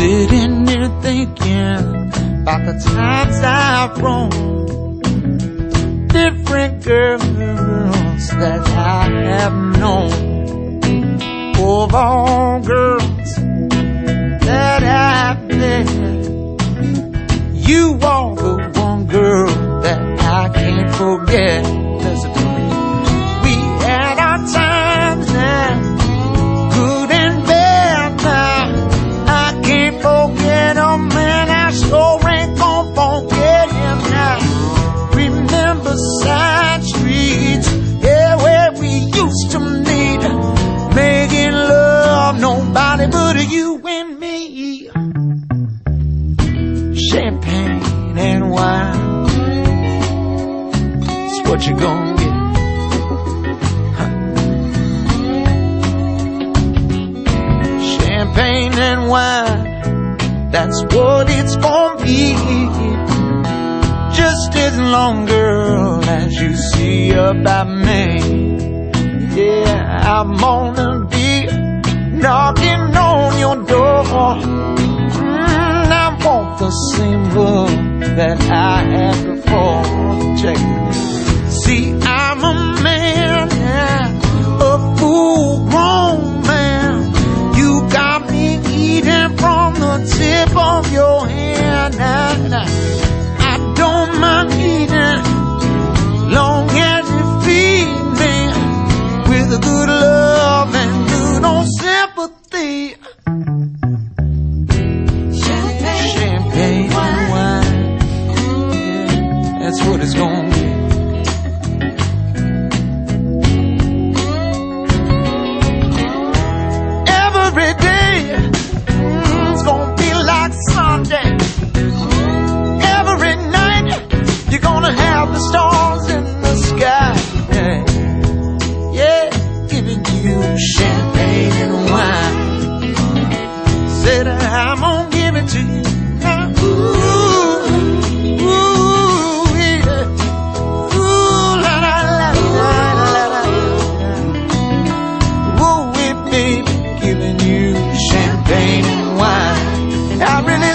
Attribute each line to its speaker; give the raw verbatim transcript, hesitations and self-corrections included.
Speaker 1: Sitting here thinking about the times I've roamed, different girls that I have known, of all girls that I've met, you are the one girl that I can't forget. Listen to me. We had our times now, good and bad now. I can't forget him, and I sure ain't gonna forget him now. Remember side streets, yeah, where we used to meet, making love, nobody but you and me. Champagne and wine, it's what you gonna get. Huh. Champagne and wine, that's what it's gonna be. Just as long, girl, as you see about me. Yeah, I'm gonna be knocking on your door. Mm, I want the same love that I had before. Check it. See, I'm a man, a full-grown man. You got me eating from the tip of your hand. I don't mind eating, long as you feed me with a good love and good old sympathy. Champagne, Champagne and wine, yeah, that's what it's gonna be. Every day, mm, it's gonna be like Sunday. Every night, you're gonna have the stars in the sky. Yeah, yeah, giving you champagne and wine. Said I'm gonna give it to you now. Ooh, ooh, yeah. Ooh, la la la la la la. Ooh, yeah, baby, giving you champagne and wine. I really